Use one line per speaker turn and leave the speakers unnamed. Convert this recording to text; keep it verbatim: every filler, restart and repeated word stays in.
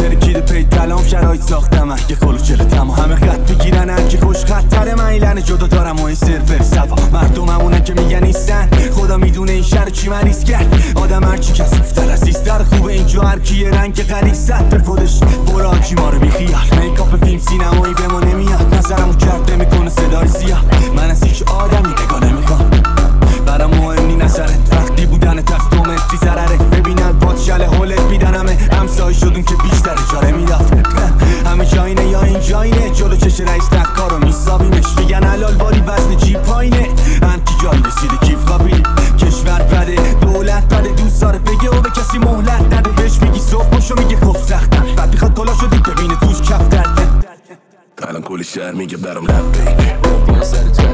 ترکیده پی تلام شرایط ساختم یه کلوچل تمام همه خط بگیرن هر کی خوش خطر من ایلن جدا دارم و این سرور صفا مردممونن که میگن نیستن خدا میدونه این شهر چی مریض کرد آدم هرچی کسوفتر عزیزتر خوبه اینجا هر کی یه رنگ غریزت به خودش برو هرکی ما رو بیخیال میکاپ فیلم سینمایی به ما نمیاد نظرمو کرد نمیکنه صدای سیاه من از هیچ آدمی نگاه نمیخوام برام مهم نی نظرت وقتی بودن تست و متری ضرره ببینن باد شله هولت بیدن همه همسایی شدون که بیشتر اجاره میداد همه جاینه یا این جاینه جلو چش رئیس نکارو میسابیمش میگن حلال ولی وزن جی پایینه هم کی جایی رسیده کیف قابیل کشور بده دولت بده دوست داره بگه و به کسی مهلت نده بهش میگی صبح باشو میگه خوب سختم بعد میخواد کلا شدی ببینه توش کف درده الان کل شهر میگه برام لب بیگ